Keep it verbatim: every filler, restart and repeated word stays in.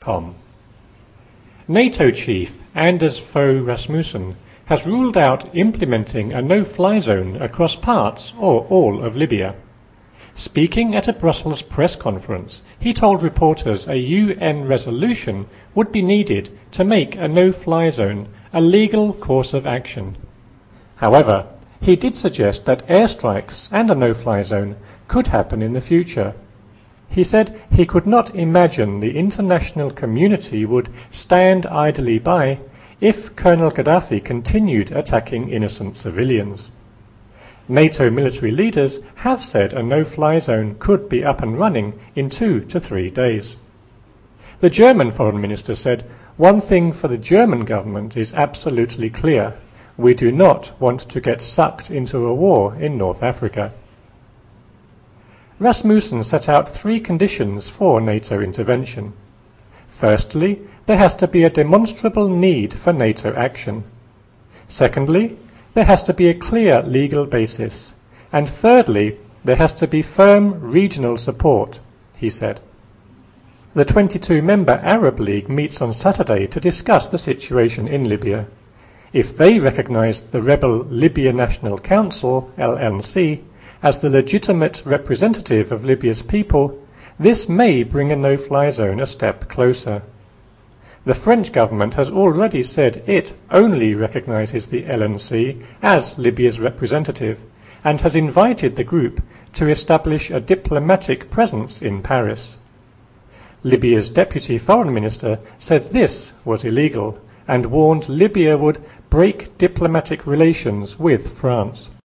com. NATO chief Anders Fogh Rasmussen has ruled out implementing a no-fly zone across parts or all of Libya. Speaking at a Brussels press conference, he told reporters a U N resolution would be needed to make a no-fly zone a legal course of action. However, he did suggest that airstrikes and a no-fly zone could happen in the future. He said he could not imagine the international community would stand idly by if Colonel Gaddafi continued attacking innocent civilians. NATO military leaders have said a no-fly zone could be up and running in two to three days. The German foreign minister said, "One thing for the German government is absolutely clear. We do not want to get sucked into a war in North Africa." Rasmussen set out three conditions for NATO intervention. Firstly, there has to be a demonstrable need for NATO action. Secondly, there has to be a clear legal basis. And thirdly, there has to be firm regional support, he said. The twenty-two member Arab League meets on Saturday to discuss the situation in Libya. If they recognise the rebel Libya National Council, L N C, as the legitimate representative of Libya's people, this may bring a no-fly zone a step closer. The French government has already said it only recognises the L N C as Libya's representative and has invited the group to establish a diplomatic presence in Paris. Libya's deputy foreign minister said this was illegal and warned Libya would break diplomatic relations with France.